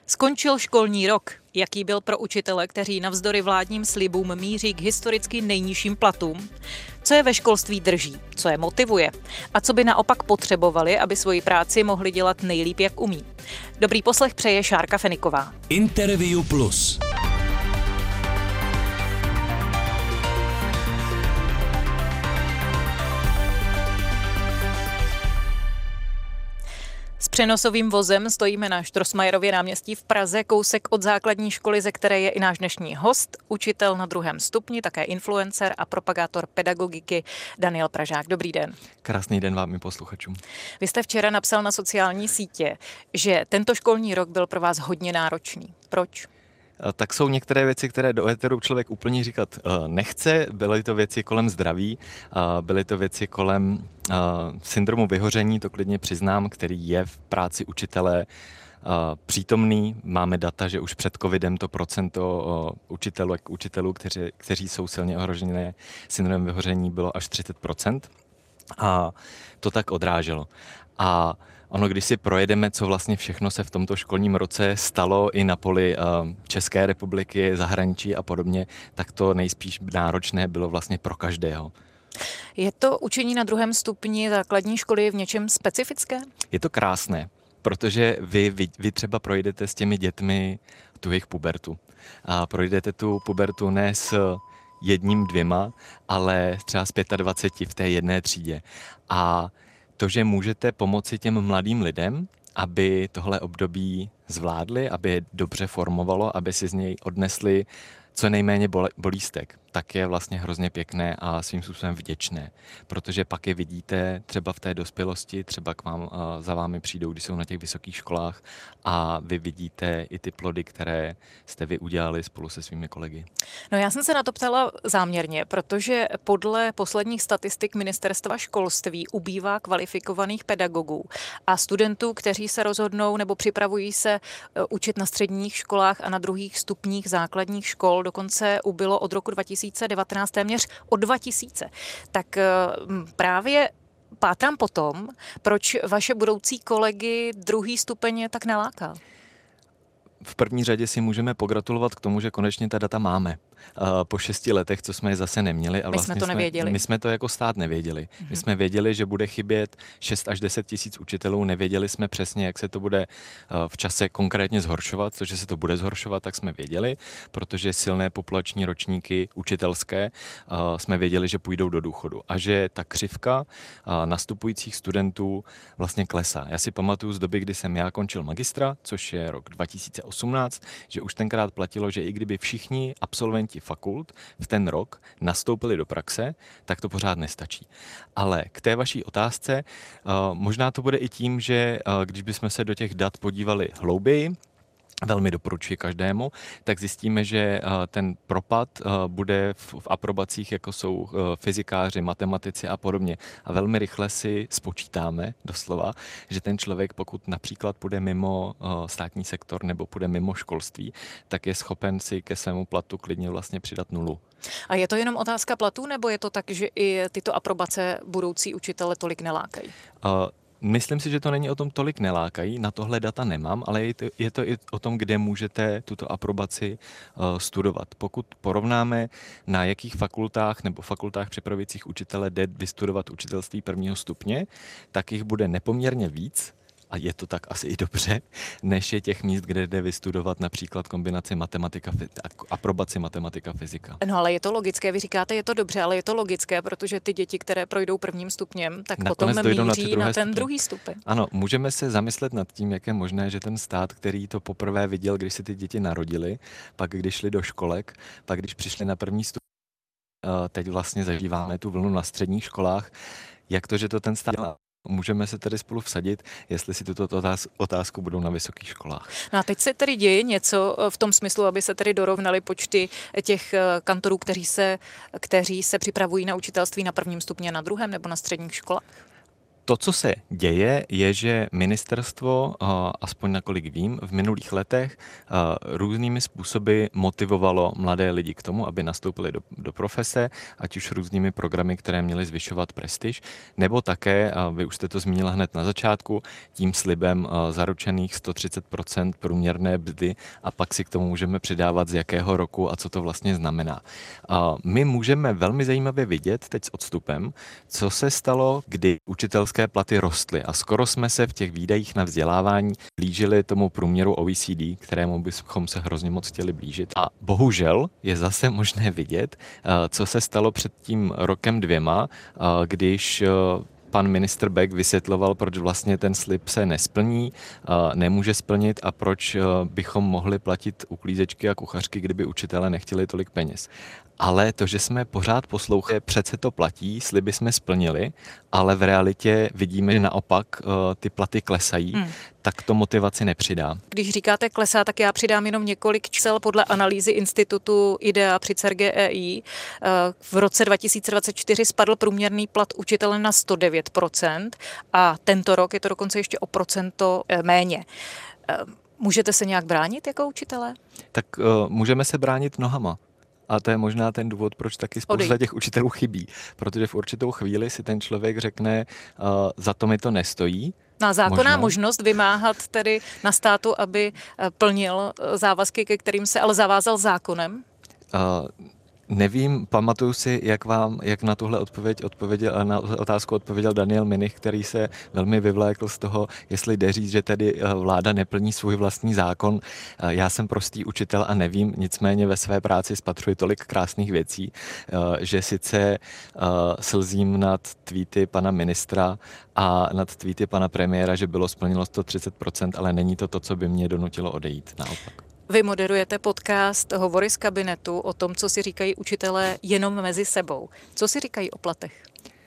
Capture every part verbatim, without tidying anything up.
Skončil školní rok. Jaký byl pro učitele, kteří navzdory vládním slibům míří k historicky nejnižším platům? Co je ve školství drží? Co je motivuje? A co by naopak potřebovali, aby svoji práci mohli dělat nejlíp, jak umí? Dobrý poslech přeje Šárka Feniková. Interview Plus. S přenosovým vozem stojíme na Štrosmajerově náměstí v Praze, kousek od základní školy, ze které je i náš dnešní host, učitel na druhém stupni, také influencer a propagátor pedagogiky Daniel Pražák. Dobrý den. Krásný den vám i posluchačům. Vy jste včera napsal na sociální sítě, že tento školní rok byl pro vás hodně náročný. Proč? Tak jsou některé věci, které do éteru člověk úplně říkat nechce. Byly to věci kolem zdraví, byly to věci kolem syndromu vyhoření, to klidně přiznám, který je v práci učitele přítomný. Máme data, že už před covidem to procento učitelů, učitelů kteří, kteří jsou silně ohrožené syndromem vyhoření, bylo až třicet procent. A to tak odráželo. A ono, když si projedeme, co vlastně všechno se v tomto školním roce stalo i na poli České republiky, zahraničí a podobně, tak to nejspíš náročné bylo vlastně pro každého. Je to učení na druhém stupni základní školy v něčem specifické? Je to krásné, protože vy, vy, vy třeba projdete s těmi dětmi tu jejich pubertu. A projdete tu pubertu ne s jedním, dvěma, ale třeba s dvaceti pěti v té jedné třídě. A to, že můžete pomoci těm mladým lidem, aby tohle období zvládli, aby je dobře formovalo, aby si z něj odnesli co nejméně bolístek, tak je vlastně hrozně pěkné a svým způsobem vděčné. Protože pak je vidíte třeba v té dospělosti, třeba k vám za vámi přijdou, když jsou na těch vysokých školách a vy vidíte i ty plody, které jste vy udělali spolu se svými kolegy. No já jsem se na to ptala záměrně, protože podle posledních statistik Ministerstva školství ubývá kvalifikovaných pedagogů a studentů, kteří se rozhodnou nebo připravují se učit na středních školách a na druhých stupních základních škol. Dokonce ubylo od roku dva tisíce devatenáct téměř o dva tisíce. Tak právě pátrám potom, proč vaše budoucí kolegy druhý stupeň tak nalákal. V první řadě si můžeme pogratulovat k tomu, že konečně ta data máme. Po šesti letech, co jsme je zase neměli. A my vlastně jsme to nevěděli. Jsme, my jsme to jako stát nevěděli. Mm-hmm. My jsme věděli, že bude chybět šest až deset tisíc učitelů. Nevěděli jsme přesně, jak se to bude v čase konkrétně zhoršovat. To, že se to bude zhoršovat, tak jsme věděli, protože silné populační ročníky učitelské jsme věděli, že půjdou do důchodu. A že ta křivka nastupujících studentů vlastně klesá. Já si pamatuju z doby, kdy jsem já končil magistra, což je rok dva tisíce osmnáct, že už tenkrát platilo, že i kdyby všichni absolventi fakult v ten rok nastoupili do praxe, tak to pořád nestačí. Ale k té vaší otázce, možná to bude i tím, že když bychom se do těch dat podívali hlouběji, velmi doporučuji každému, tak zjistíme, že ten propad bude v aprobacích, jako jsou fyzikáři, matematici a podobně. A velmi rychle si spočítáme, doslova, že ten člověk, pokud například půjde mimo státní sektor nebo půjde mimo školství, tak je schopen si ke svému platu klidně vlastně přidat nulu. A je to jenom otázka platů, nebo je to tak, že i tyto aprobace budoucí učitele tolik nelákají? Uh, Myslím si, že to není o tom tolik nelákají, na tohle data nemám, ale je to, je to i o tom, kde můžete tuto aprobaci uh, studovat. Pokud porovnáme, na jakých fakultách nebo fakultách připravujících učitele jde vystudovat učitelství prvního stupně, tak jich bude nepoměrně víc, a je to tak asi i dobře, než je těch míst, kde jde vystudovat například kombinaci matematika, aprobaci matematika, fyzika. No ale je to logické, vy říkáte, je to dobře, ale je to logické, protože ty děti, které projdou prvním stupněm, tak nakonec potom míří na, na ten stupeň. druhý stupeň. Ano, můžeme se zamyslet nad tím, jak je možné, že ten stát, který to poprvé viděl, když se ty děti narodili, pak když šli do školek, pak když přišli na první stupeň, teď vlastně zažíváme tu vlnu na středních školách, jak to, že to ten stát dělá. Můžeme se tedy spolu vsadit, jestli si tuto otázku budou na vysokých školách. No a teď se tedy děje něco v tom smyslu, aby se tedy dorovnaly počty těch kantorů, kteří se, kteří se připravují na učitelství na prvním stupni a na druhém nebo na středních školách? To, co se děje, je, že ministerstvo, aspoň nakolik vím, v minulých letech různými způsoby motivovalo mladé lidi k tomu, aby nastoupili do, do profese, ať už různými programy, které měly zvyšovat prestiž, nebo také, vy už jste to zmínila hned na začátku, tím slibem zaručených sto třicet procent průměrné mzdy a pak si k tomu můžeme přidávat, z jakého roku a co to vlastně znamená. My můžeme velmi zajímavě vidět teď s odstupem, co se stalo, kdy učitelské platy rostly a skoro jsme se v těch výdajích na vzdělávání blížili tomu průměru O E C D, kterému bychom se hrozně moc chtěli blížit. A bohužel je zase možné vidět, co se stalo před tím rokem dvěma, když pan ministr Bek vysvětloval, proč vlastně ten slib se nesplní, nemůže splnit a proč bychom mohli platit uklízečky a kuchařky, kdyby učitelé nechtěli tolik peněz. Ale to, že jsme pořád poslouchali, přece to platí, sliby jsme splnili, ale v realitě vidíme, že naopak ty platy klesají, hmm. tak to motivaci nepřidá. Když říkáte klesá, tak já přidám jenom několik čísel podle analýzy institutu IDEA při C E R G E I. V roce dva tisíce dvacet čtyři spadl průměrný plat učitele na sto devět procent a tento rok je to dokonce ještě o procento méně. Můžete se nějak bránit jako učitelé? Tak uh, můžeme se bránit nohama. A to je možná ten důvod, proč taky spousta těch učitelů chybí. Protože v určitou chvíli si ten člověk řekne, uh, za to mi to nestojí. Na zákonná možná. možnost vymáhat tedy na státu, aby plnil závazky, ke kterým se ale zavázal zákonem? Uh, Nevím, pamatuju si, jak vám, jak na tuhle odpověď odpověděl, na otázku odpověděl Daniel Minich, který se velmi vyvlékl z toho, jestli jde říct, že tedy vláda neplní svůj vlastní zákon. Já jsem prostý učitel a nevím, nicméně ve své práci spatřuji tolik krásných věcí, že sice slzím nad tweety pana ministra a nad tweety pana premiéra, že bylo splněno sto třicet procent, ale není to to, co by mě donutilo odejít, naopak. Vy moderujete podcast Hovory z kabinetu o tom, co si říkají učitelé jenom mezi sebou. Co si říkají o platech?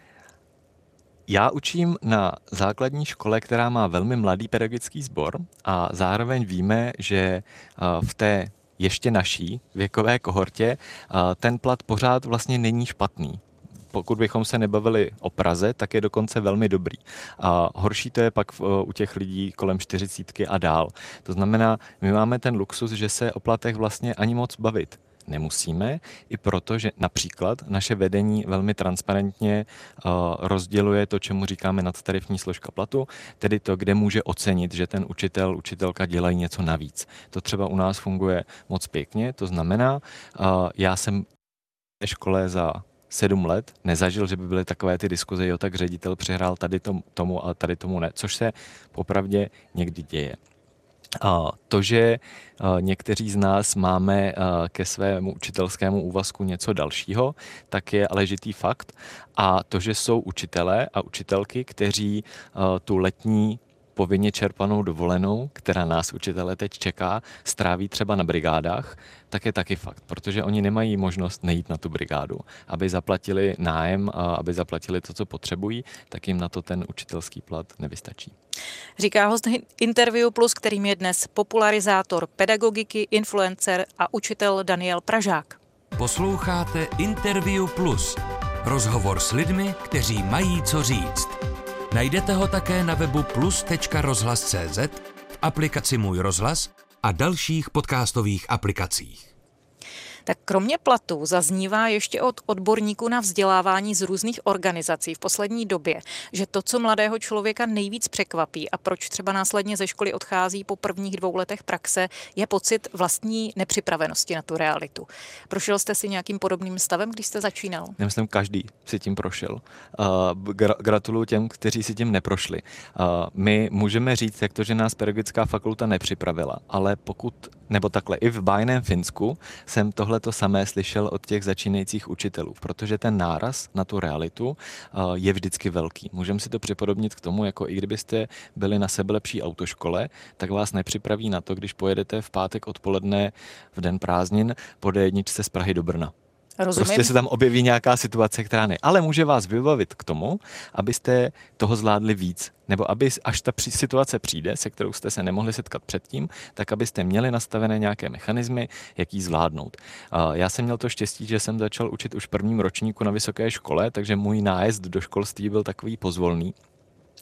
Já učím na základní škole, která má velmi mladý pedagogický sbor a zároveň víme, že v té ještě naší věkové kohortě ten plat pořád vlastně není špatný. Pokud bychom se nebavili o Praze, tak je dokonce velmi dobrý. A horší to je pak u těch lidí kolem čtyřicítky a dál. To znamená, my máme ten luxus, že se o platech vlastně ani moc bavit nemusíme, i proto, že například naše vedení velmi transparentně uh, rozděluje to, čemu říkáme nadtarifní složka platu, tedy to, kde může ocenit, že ten učitel, učitelka dělají něco navíc. To třeba u nás funguje moc pěkně, to znamená, uh, já jsem v škole za sedm let nezažil, že by byly takové ty diskuze, jo, tak ředitel přihrál tady tomu a tady tomu ne, což se popravdě někdy děje. A to, že někteří z nás máme ke svému učitelskému úvazku něco dalšího, tak je ale žitý fakt. A to, že jsou učitelé a učitelky, kteří tu letní povinně čerpanou dovolenou, která nás učitele teď čeká, stráví třeba na brigádách, tak je taky fakt, protože oni nemají možnost nejít na tu brigádu. Aby zaplatili nájem a aby zaplatili to, co potřebují, tak jim na to ten učitelský plat nevystačí. Říká host Interview Plus, kterým je dnes popularizátor pedagogiky, influencer a učitel Daniel Pražák. Posloucháte Interview Plus. Rozhovor s lidmi, kteří mají co říct. Najdete ho také na webu plus tečka rozhlas tečka cé zet, v aplikaci Můj rozhlas a dalších podcastových aplikacích. Tak kromě platů zaznívá ještě od odborníků na vzdělávání z různých organizací v poslední době, že to, co mladého člověka nejvíc překvapí a proč třeba následně ze školy odchází po prvních dvou letech praxe, je pocit vlastní nepřipravenosti na tu realitu. Prošel jste si nějakým podobným stavem, když jste začínal? Já myslím, každý si tím prošel. Uh, gra- gratuluju těm, kteří si tím neprošli. Uh, my můžeme říct, jak to, že nás pedagogická fakulta nepřipravila, ale pokud, nebo takhle, i v bájném Finsku jsem tohle to samé slyšel od těch začínajících učitelů, protože ten náraz na tu realitu je vždycky velký. Můžeme si to připodobnit k tomu, jako i kdybyste byli na sebelepší autoškole, tak vás nepřipraví na to, když pojedete v pátek odpoledne v den prázdnin po dé jedničce z Prahy do Brna. Rozumím. Prostě se tam objeví nějaká situace, která ne. Ale může vás vybavit k tomu, abyste toho zvládli víc. Nebo aby, až ta situace přijde, se kterou jste se nemohli setkat předtím, tak abyste měli nastavené nějaké mechanismy, jak ji zvládnout. Já jsem měl to štěstí, že jsem začal učit už v prvním ročníku na vysoké škole, takže můj nájezd do školství byl takový pozvolný.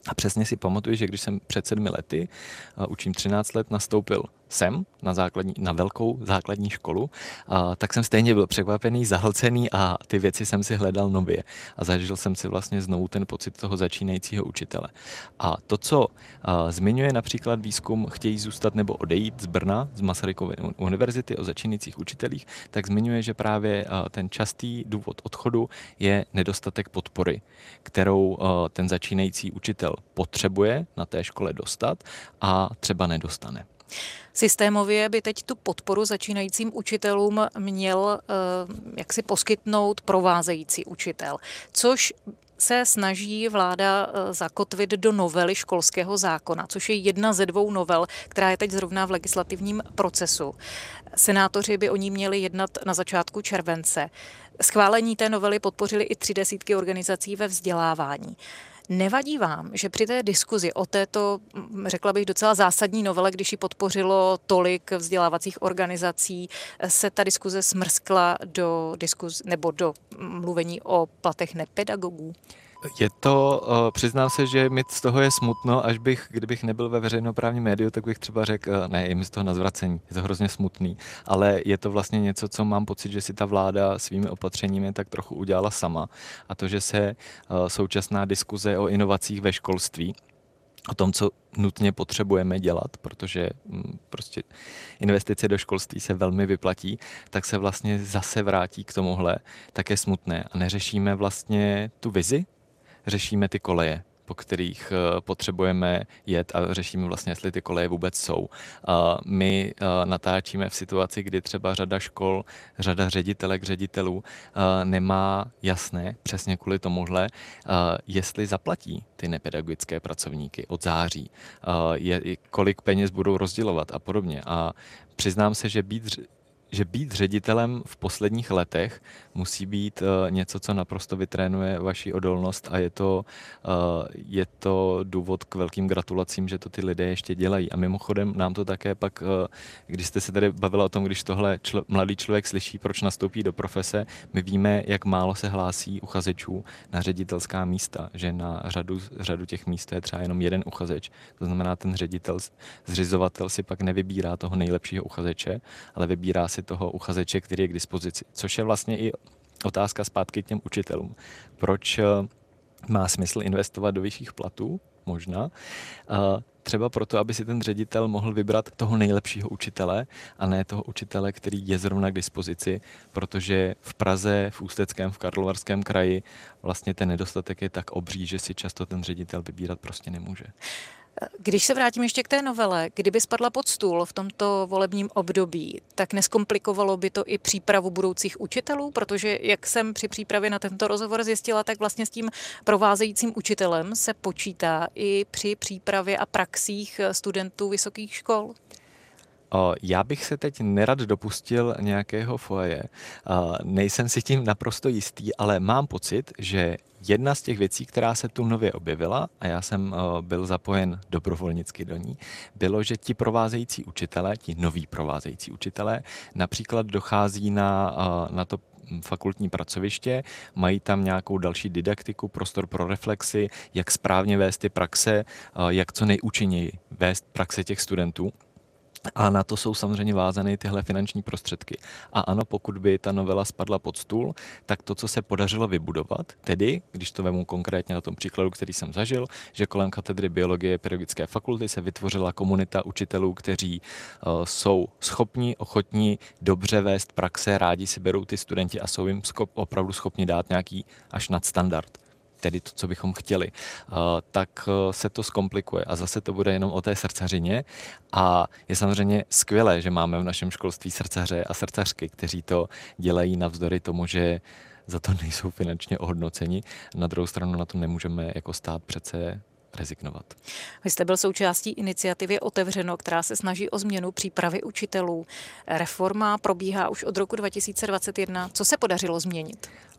A přesně si pamatuju, že když jsem před sedmi lety, uh, učím třináct let, nastoupil sem na, základní, na velkou základní školu, uh, tak jsem stejně byl překvapený, zahlcený a ty věci jsem si hledal nově. A zažil jsem si vlastně znovu ten pocit toho začínajícího učitele. A to, co uh, zmiňuje například výzkum Chtějí zůstat nebo odejít z Brna, z Masarykovy univerzity o začínajících učitelích, tak zmiňuje, že právě uh, ten častý důvod odchodu je nedostatek podpory, kterou uh, ten začínající učitel potřebuje na té škole dostat a třeba nedostane. Systémově by teď tu podporu začínajícím učitelům měl uh, jaksi poskytnout provázející učitel, což se snaží vláda zakotvit do novely školského zákona, což je jedna ze dvou novel, která je teď zrovna v legislativním procesu. Senátoři by o ní měli jednat na začátku července. Schválení té novely podpořili i tři desítky organizací ve vzdělávání. Nevadí vám, že při té diskuzi o této, řekla bych, docela zásadní novele, když ji podpořilo tolik vzdělávacích organizací, se ta diskuze smrskla do diskuz, nebo do mluvení o platech nepedagogů? Je to, přiznám se, že mi z toho je smutno, až bych, kdybych nebyl ve veřejnoprávním médiu, tak bych třeba řekl, ne, je mi z toho na zvracení, je to hrozně smutný, ale je to vlastně něco, co mám pocit, že si ta vláda svými opatřeními tak trochu udělala sama. A to, že se současná diskuze o inovacích ve školství, o tom, co nutně potřebujeme dělat, protože prostě investice do školství se velmi vyplatí, tak se vlastně zase vrátí k tomuhle, tak je smutné. A neřešíme vlastně tu vizi, řešíme ty koleje, po kterých potřebujeme jet a řešíme vlastně, jestli ty koleje vůbec jsou. My natáčíme v situaci, kdy třeba řada škol, řada ředitelek, ředitelů nemá jasné, přesně kvůli tomuhle, jestli zaplatí ty nepedagogické pracovníky od září, kolik peněz budou rozdělovat a podobně. A přiznám se, že být že být ředitelem v posledních letech musí být uh, něco, co naprosto vytrénuje vaši odolnost a je to, uh, je to důvod k velkým gratulacím, že to ty lidé ještě dělají. A mimochodem nám to také pak, uh, když jste se tady bavila o tom, když tohle člo, mladý člověk slyší, proč nastoupí do profese, my víme, jak málo se hlásí uchazečů na ředitelská místa, že na řadu, řadu těch míst je třeba jenom jeden uchazeč. To znamená, ten ředitel, zřizovatel si pak nevybírá toho nejlepšího uchazeče, ale vybírá si toho uchazeče, který je k dispozici. Což je vlastně i otázka zpátky k těm učitelům. Proč má smysl investovat do vyšších platů? Možná. Třeba proto, aby si ten ředitel mohl vybrat toho nejlepšího učitele a ne toho učitele, který je zrovna k dispozici, protože v Praze, v Ústeckém, v Karlovarském kraji vlastně ten nedostatek je tak obří, že si často ten ředitel vybírat prostě nemůže. Když se vrátím ještě k té novele, kdyby spadla pod stůl v tomto volebním období, tak neskomplikovalo by to i přípravu budoucích učitelů, protože jak jsem při přípravě na tento rozhovor zjistila, tak vlastně s tím provázejícím učitelem se počítá i při přípravě a praxích studentů vysokých škol. Já bych se teď nerad dopustil nějakého foje. Nejsem si tím naprosto jistý, ale mám pocit, že jedna z těch věcí, která se tu nově objevila, a já jsem byl zapojen dobrovolnicky do ní, bylo, že ti provázející učitelé, ti noví provázející učitelé, například dochází na, na to fakultní pracoviště, mají tam nějakou další didaktiku, prostor pro reflexy, jak správně vést ty praxe, jak co nejúčinněji vést praxe těch studentů. A na to jsou samozřejmě vázané tyhle finanční prostředky. A ano, pokud by ta novela spadla pod stůl, tak to, co se podařilo vybudovat, tedy, když to vemu konkrétně na tom příkladu, který jsem zažil, že kolem katedry biologie pedagogické fakulty se vytvořila komunita učitelů, kteří uh, jsou schopni, ochotní dobře vést praxe, rádi si berou ty studenti a jsou jim schop, opravdu schopni dát nějaký až nadstandard, tedy to, co bychom chtěli, tak se to zkomplikuje a zase to bude jenom o té srdcařině a je samozřejmě skvělé, že máme v našem školství srdcaře a srdcařky, kteří to dělají navzdory tomu, že za to nejsou finančně ohodnoceni. Na druhou stranu na to nemůžeme jako stát přece rezignovat. Vy jste byl součástí iniciativy Otevřeno, která se snaží o změnu přípravy učitelů. Reforma probíhá už od roku dva tisíce dvacet jedna. Co se podařilo změnit?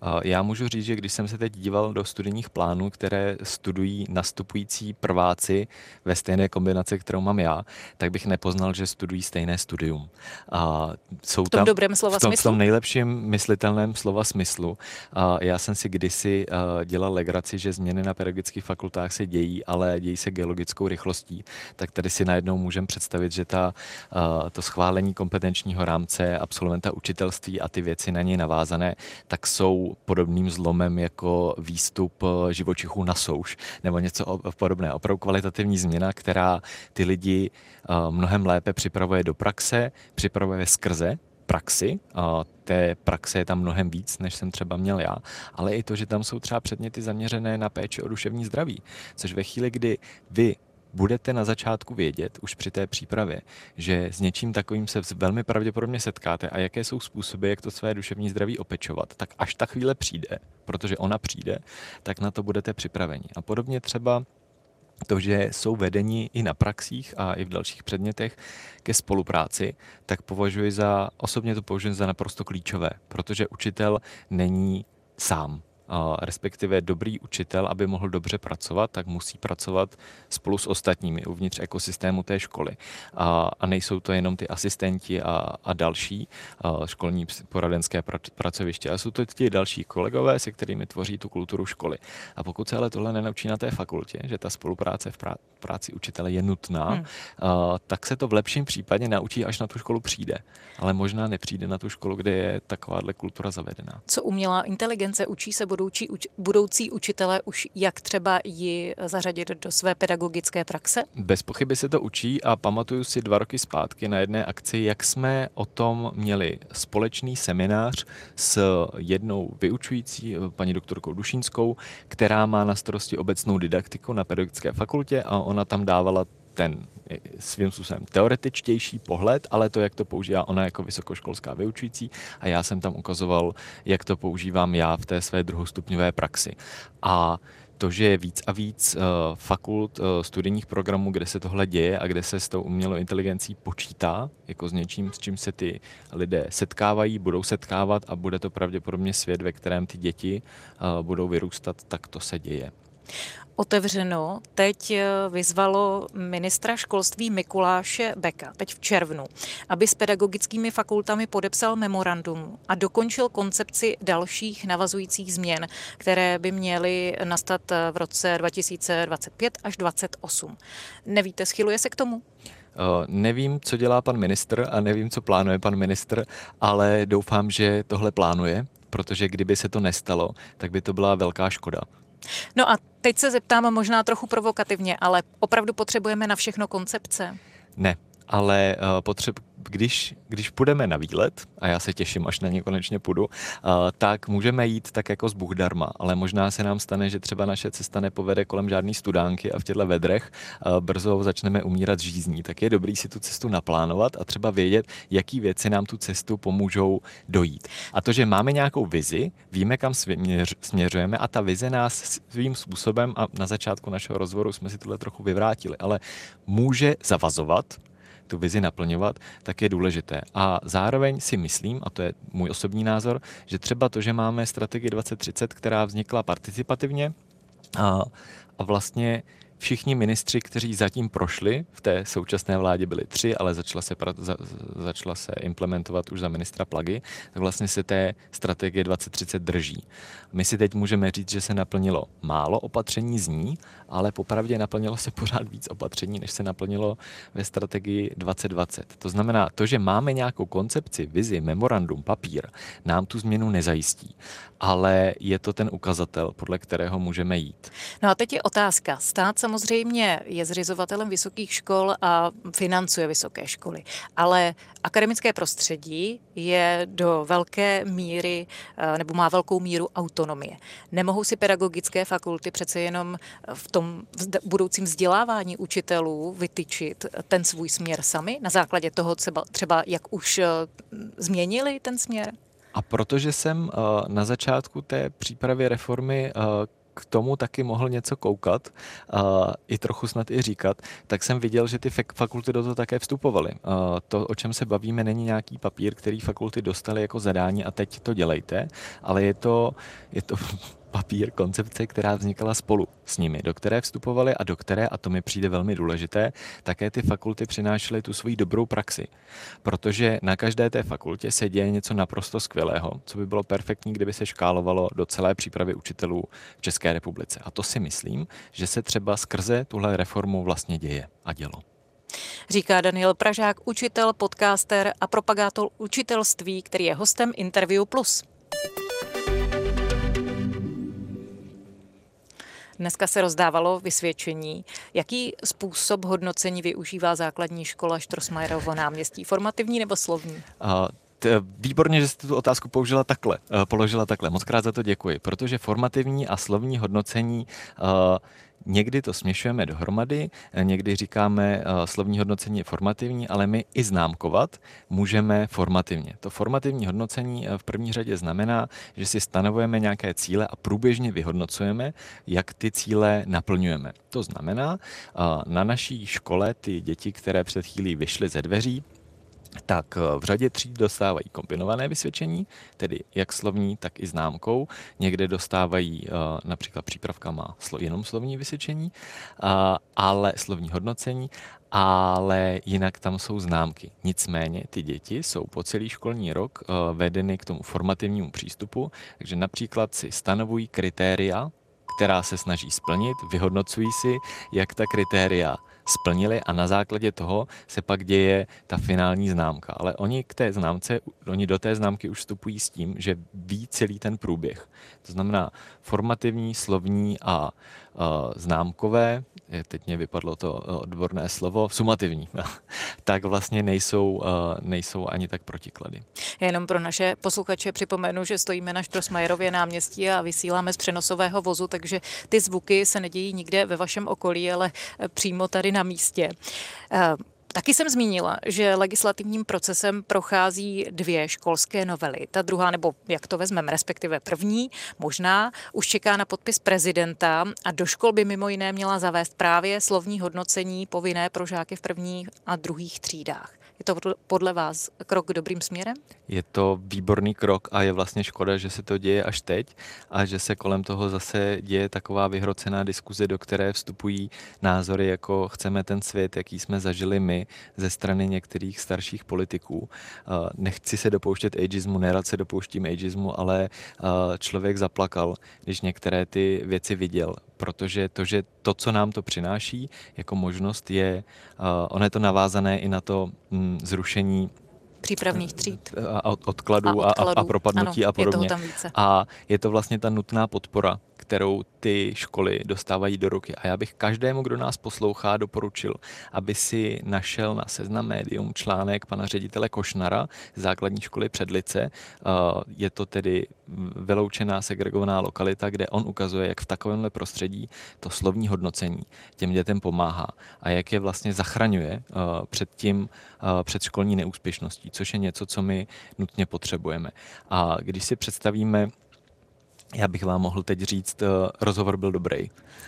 Já můžu říct, že když jsem se teď díval do studijních plánů, které studují nastupující prváci ve stejné kombinaci, kterou mám já, tak bych nepoznal, že studují stejné studium. A jsou v tom tam, dobrém slova v tom, smyslu? V tom nejlepším myslitelném slova smyslu. A já jsem si kdysi dělal legraci, že změny na pedagogických fakultách se dějí, ale dějí se geologickou rychlostí. Tak tady si najednou můžeme představit, že ta, to schválení kompetenčního rámce absolventa učitelství a ty věci na něj navázané, tak jsou podobným zlomem jako výstup živočichů na souš nebo něco podobného. Opravdu kvalitativní změna, která ty lidi mnohem lépe připravuje do praxe, připravuje skrze praxi, a té praxe je tam mnohem víc, než jsem třeba měl já, ale i to, že tam jsou třeba předměty zaměřené na péči o duševní zdraví, což ve chvíli, kdy vy budete na začátku vědět, už při té přípravě, že s něčím takovým se velmi pravděpodobně setkáte a jaké jsou způsoby, jak to své duševní zdraví opečovat, tak až ta chvíle přijde, protože ona přijde, tak na to budete připraveni. A podobně třeba to, že jsou vedeni i na praxích a i v dalších předmětech ke spolupráci, tak považuji za, osobně to považuji za naprosto klíčové, protože učitel není sám. Respektive dobrý učitel, aby mohl dobře pracovat, tak musí pracovat spolu s ostatními uvnitř ekosystému té školy. A, a nejsou to jenom ty asistenti a, a další a školní poradenské pracoviště, ale jsou to ti další kolegové, se kterými tvoří tu kulturu školy. A pokud se ale tohle nenaučí na té fakultě, že ta spolupráce v prá- práci učitele je nutná, hmm. a, tak se to v lepším případě naučí, až na tu školu přijde. Ale možná nepřijde na tu školu, kde je takováhle kultura zavedená. Co umělá inteligence, učí se budoucí, uč, budoucí učitelé už, jak třeba ji zařadit do své pedagogické praxe? Bez pochyby se to učí a pamatuju si dva roky zpátky na jedné akci, jak jsme o tom měli společný seminář s jednou vyučující, paní doktorkou Dušínskou, která má na starosti obecnou didaktiku na pedagogické fakultě a ona tam dávala ten svým způsobem teoretičtější pohled, ale to, jak to používá ona jako vysokoškolská vyučující a já jsem tam ukazoval, jak to používám já v té své druhostupňové praxi. A to, že je víc a víc uh, fakult, uh, studijních programů, kde se tohle děje a kde se s tou umělou inteligencí počítá, jako s něčím, s čím se ty lidé setkávají, budou setkávat a bude to pravděpodobně svět, ve kterém ty děti uh, budou vyrůstat, tak to se děje. Otevřeno teď vyzvalo ministra školství Mikuláše Beka, teď v červnu, aby s pedagogickými fakultami podepsal memorandum a dokončil koncepci dalších navazujících změn, které by měly nastat v roce dva tisíce dvacet pět až dvacet osm. Nevíte, schyluje se k tomu? Uh, nevím, co dělá pan ministr a nevím, co plánuje pan ministr, ale doufám, že tohle plánuje, protože kdyby se to nestalo, tak by to byla velká škoda. No a teď se zeptám možná trochu provokativně, ale opravdu potřebujeme na všechno koncepce? Ne, ale uh, potřeb, když, když půjdeme na výlet, a já se těším, až na ně konečně půjdu, uh, tak můžeme jít tak jako z Bůh darma, ale možná se nám stane, že třeba naše cesta nepovede kolem žádný studánky a v těchto vedrech uh, brzo začneme umírat žízní. Tak je dobrý si tu cestu naplánovat a třeba vědět, jaký věci nám tu cestu pomůžou dojít. A to, že máme nějakou vizi, víme, kam směř, směřujeme a ta vize nás svým způsobem, a na začátku našeho rozhovoru jsme si tohle trochu vyvrátili, ale může zavazovat, tu vizi naplňovat, tak je důležité. A zároveň si myslím, a to je můj osobní názor, že třeba to, že máme strategii dvacet třicet, která vznikla participativně a, a vlastně všichni ministři, kteří zatím prošli, v té současné vládě byli tři, ale začala se, za, začala se implementovat už za ministra Plagy, tak vlastně se té strategie dvacet třicet drží. My si teď můžeme říct, že se naplnilo málo opatření z ní, ale popravdě naplnilo se pořád víc opatření, než se naplnilo ve strategii dvacet dvacet. To znamená, to, že máme nějakou koncepci, vizi, memorandum, papír, nám tu změnu nezajistí, ale je to ten ukazatel, podle kterého můžeme jít. No a teď je otázka. Stát samozřejmě je zřizovatelem vysokých škol a financuje vysoké školy, ale akademické prostředí je do velké míry, nebo má velkou míru autonomie. Nemohou si pedagogické fakulty přece jenom v tom budoucím vzdělávání učitelů vytyčit ten svůj směr sami, na základě toho třeba, třeba jak už změnili ten směr? A protože jsem uh, na začátku té přípravy reformy uh, k tomu taky mohl něco koukat a i trochu snad i říkat, tak jsem viděl, že ty fakulty do toho také vstupovaly. A to, o čem se bavíme, není nějaký papír, který fakulty dostaly jako zadání a teď to dělejte, ale je to, je to papír, koncepce, která vznikala spolu s nimi, do které vstupovaly a do které, a to mi přijde velmi důležité, také ty fakulty přinášely tu svoji dobrou praxi. Protože na každé té fakultě se děje něco naprosto skvělého, co by bylo perfektní, kdyby se škálovalo do celé přípravy učitelů v České republice. A to si myslím, že se třeba skrze tuhle reformu vlastně děje a dělo. Říká Daniel Pražák, učitel, podcaster a propagátor učitelství, který je hostem Interview Plus. Dneska se rozdávalo vysvědčení. Jaký způsob hodnocení využívá základní škola Strossmayerovo náměstí? Formativní nebo slovní? Uh, t- výborně, že jste tu otázku použila takhle, uh, položila takhle. Moc krát za to děkuji, protože formativní a slovní hodnocení uh, někdy to směšujeme dohromady, někdy říkáme, uh, slovní hodnocení je formativní, ale my i známkovat můžeme formativně. To formativní hodnocení v první řadě znamená, že si stanovujeme nějaké cíle a průběžně vyhodnocujeme, jak ty cíle naplňujeme. To znamená, uh, na naší škole ty děti, které před chvílí vyšly ze dveří, tak v řadě tříd dostávají kombinované vysvědčení, tedy jak slovní, tak i známkou. Někde dostávají například přípravka má jenom slovní vysvědčení, ale slovní hodnocení, ale jinak tam jsou známky. Nicméně ty děti jsou po celý školní rok vedeny k tomu formativnímu přístupu, takže například si stanovují kritéria, která se snaží splnit, vyhodnocují si, jak ta kritéria splnili a na základě toho se pak děje ta finální známka. Ale oni k té známce, oni do té známky už vstupují s tím, že ví celý ten průběh. To znamená formativní, slovní a uh, známkové, teď mě vypadlo to odborné slovo, sumativní, tak vlastně nejsou, uh, nejsou ani tak protiklady. Jenom pro naše posluchače připomenu, že stojíme na Strossmayerově náměstí a vysíláme z přenosového vozu, takže ty zvuky se nedějí nikde ve vašem okolí, ale přímo tady na místě. Taky jsem zmínila, že legislativním procesem prochází dvě školské novely. Ta druhá, nebo jak to vezmeme, respektive první, možná, už čeká na podpis prezidenta a do škol by mimo jiné měla zavést právě slovní hodnocení povinné pro žáky v prvních a druhých třídách. Je to podle vás krok dobrým směrem? Je to výborný krok a je vlastně škoda, že se to děje až teď a že se kolem toho zase děje taková vyhrocená diskuze, do které vstupují názory, jako chceme ten svět, jaký jsme zažili my ze strany některých starších politiků. Nechci se dopouštět ageismu, nerad se dopouštím ageismu, ale člověk zaplakal, když některé ty věci viděl. Protože to, že to, co nám to přináší jako možnost, je, uh, ono je to navázané i na to mm, zrušení přípravných tříd. A odkladů a, a, a propadnutí ano, a podobně. Je toho tam více. A je to vlastně ta nutná podpora, kterou ty školy dostávají do ruky. A já bych každému, kdo nás poslouchá, doporučil, aby si našel na Seznam Médium článek pana ředitele Košnara z základní školy Předlice. Je to tedy vyloučená segregovaná lokalita, kde on ukazuje, jak v takovémhle prostředí to slovní hodnocení těm dětem pomáhá a jak je vlastně zachraňuje před tím předškolní neúspěšností, což je něco, co my nutně potřebujeme. A když si představíme, já bych vám mohl teď říct, rozhovor byl dobrý.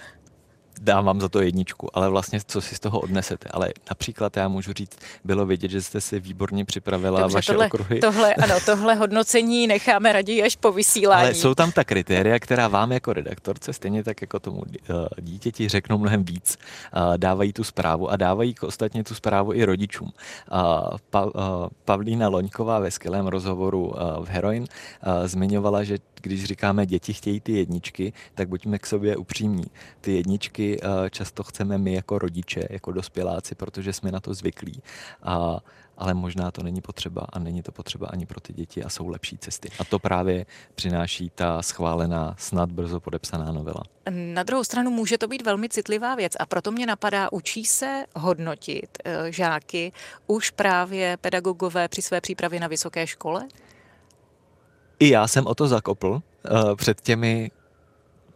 Dám vám za to jedničku, ale vlastně co si z toho odnesete. Ale například já můžu říct, bylo vidět, že jste si výborně připravila Dobře, vaše tohle, okruhy. Tohle, ano, tohle hodnocení necháme raději až po vysílání. Ale jsou tam ta kritéria, která vám jako redaktorce, stejně tak jako tomu dítěti řeknou mnohem víc. Dávají tu zprávu a dávají ostatně tu zprávu i rodičům. Pa, Pavlína Loňková ve skvělém rozhovoru v Heroin zmiňovala, že když říkáme, děti chtějí ty jedničky, tak buďme k sobě upřímní. Ty jedničky často chceme my jako rodiče, jako dospěláci, protože jsme na to zvyklí. A, ale možná to není potřeba a není to potřeba ani pro ty děti a jsou lepší cesty. A to právě přináší ta schválená, snad brzo podepsaná novela. Na druhou stranu může to být velmi citlivá věc a proto mě napadá, učí se hodnotit žáky už právě pedagogové při své přípravě na vysoké škole? I já jsem o to zakopl uh, před těmi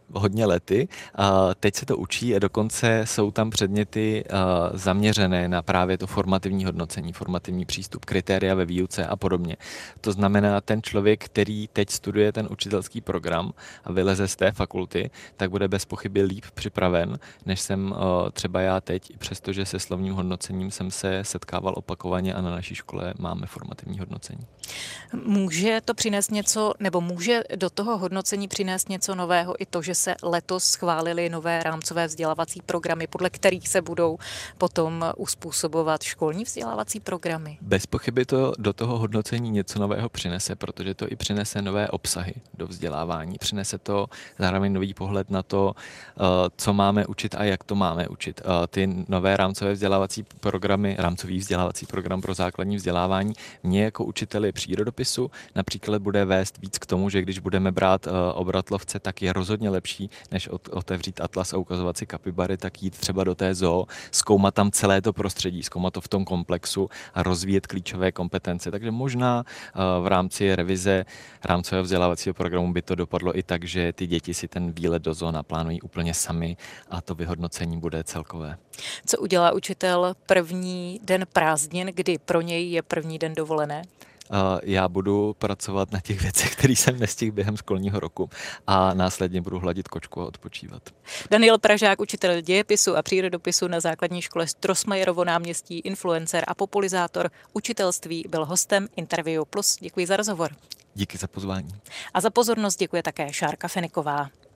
hodně lety. Teď se to učí a dokonce jsou tam předměty zaměřené na právě to formativní hodnocení, formativní přístup, kritéria ve výuce a podobně. To znamená, ten člověk, který teď studuje ten učitelský program a vyleze z té fakulty, tak bude bez pochyby líp připraven, než jsem třeba já teď, přestože se slovním hodnocením jsem se setkával opakovaně a na naší škole máme formativní hodnocení. Může to přinést něco, nebo může do toho hodnocení přinést něco nového i to, že se letos schválily nové rámcové vzdělávací programy, podle kterých se budou potom uspůsobovat školní vzdělávací programy? Bez pochyby to do toho hodnocení něco nového přinese, protože to i přinese nové obsahy do vzdělávání. Přinese to zároveň nový pohled na to, co máme učit a jak to máme učit. Ty nové rámcové vzdělávací programy, rámcový vzdělávací program pro základní vzdělávání mě jako učiteli přírodopisu například bude vést víc k tomu, že když budeme brát obratlovce, tak je rozhodně lepší, než otevřít atlas a ukazovat si kapibary, tak jít třeba do té zoo, zkoumat tam celé to prostředí, zkoumat to v tom komplexu a rozvíjet klíčové kompetence. Takže možná v rámci revize rámcového vzdělávacího programu by to dopadlo i tak, že ty děti si ten výlet do zoo naplánují úplně sami a to vyhodnocení bude celkové. Co udělá učitel první den prázdnin, kdy pro něj je první den dovolené? Já budu pracovat na těch věcech, které jsem nestihl během školního roku a následně budu hladit kočku a odpočívat. Daniel Pražák, učitel dějepisu a přírodopisu na základní škole Strossmayerovo náměstí, influencer a popularizátor učitelství, byl hostem Interview Plus. Děkuji za rozhovor. Díky za pozvání. A za pozornost děkuje také Šárka Feniková.